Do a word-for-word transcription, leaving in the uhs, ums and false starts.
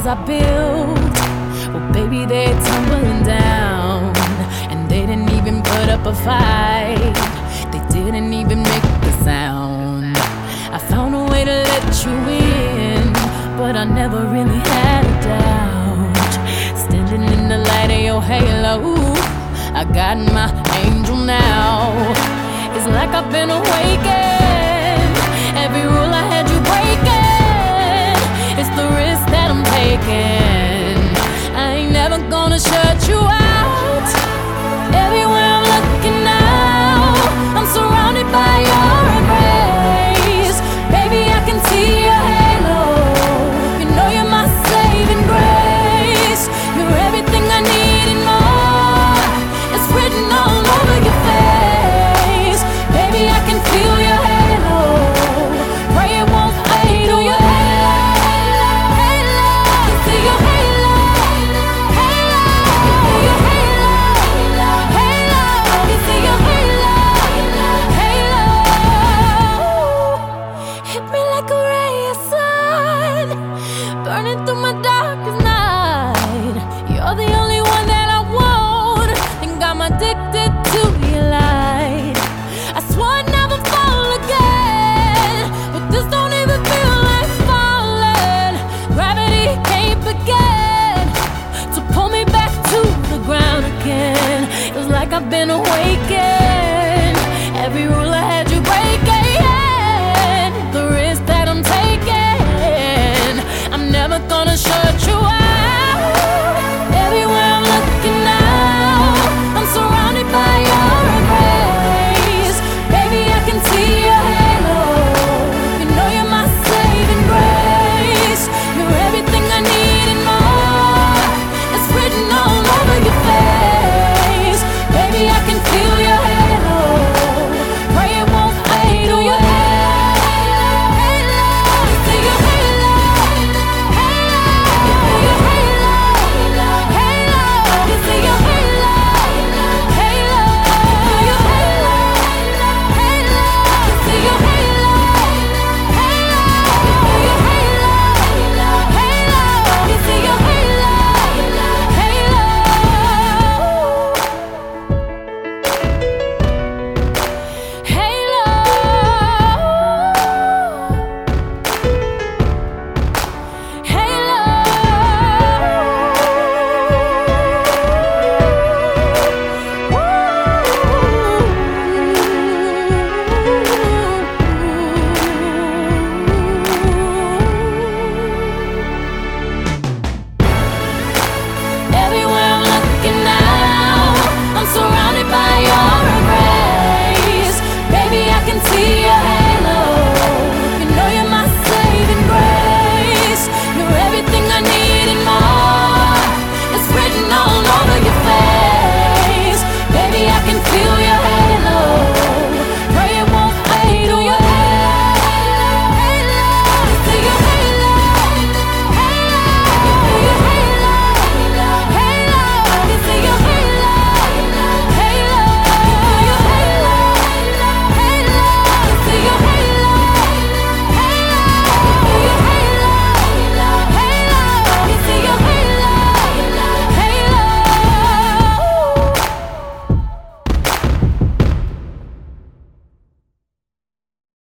I built, well, baby, they're tumbling down. And they didn't even put up a fight, they didn't even make the sound. I found a way to let you in, but I never really had a doubt. Standing in the light of your halo, I got my angel now. It's like I've been awakened. Every rule I had you breaking, it's the risk that I'm taking. I ain't never gonna shut you out. Everywhere I'm looking now, I'm surrounded by your embrace. Baby, I can see your halo. You know you're my saving grace. You're everything I need and more. It's written all over your face. Baby, I can feel your halo. Pray it won't fade. Oh, your halo, halo. I can see your halo, halo. Your halo, halo. I can see your halo, halo. Hit me like a ray of sun, burning through my darkest night. You're the only one that I want, think I'm addicted to your light. I swore I'd never fall again, but this don't even feel like falling. Gravity can't begin to pull me back to the ground again. It's like I've been awakened.